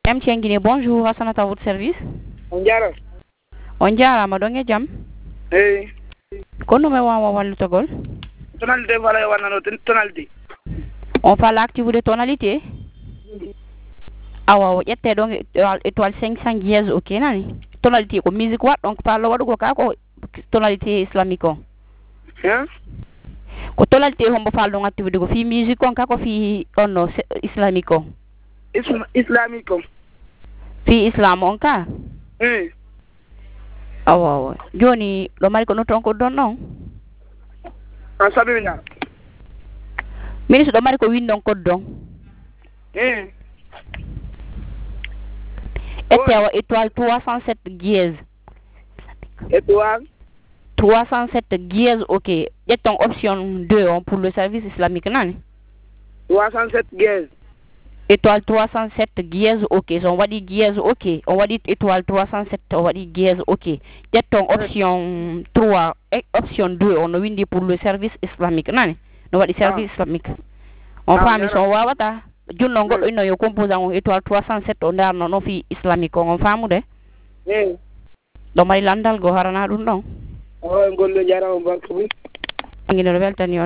MTN Guinée, bonjour, Hassan à votre service. On diara. On jarama ɗon e jaam. Eyi. Ko ɗum e wawa wallutogol? Tonalité wala wannano tonalité. On parle activité tonalité. Awa o ƴette ɗon étoile 500 dièse ok nani. Tonalité ko musique wat donc parle waɗugo ka ko tonalité islamique on. Hein? Ko tonalité hombo fal ɗon activité ko fi musique on ka ko fi on islamique on. Islamique on. Fi islam on ka? Awa joni ɗo mari ko no ton ko ɗon ɗon? An sabina. Ministre ɗo mari ko windon ko ɗon. Ette étoile 307 dièse. Étoile 307 dièse ok. Ƴetton option 2 on pour le service islamique nani? 307 dièse. Étoile 307 dièse ok. So on waɗi dièse ok. On waɗi étoile 307 on waɗi dièse ok. Ƴetton option 3 option 2 on no windi pour le service islamique nani? No waɗi service islamique. On faami so wawata junno goɗɗo inno yo composant on étoile 307 o darno no fi islamique on faamude? Ɗo mari landal go harana ɗum ɗon. Ngollo jarama barka ɓuy. Guinée ɗo weltani on.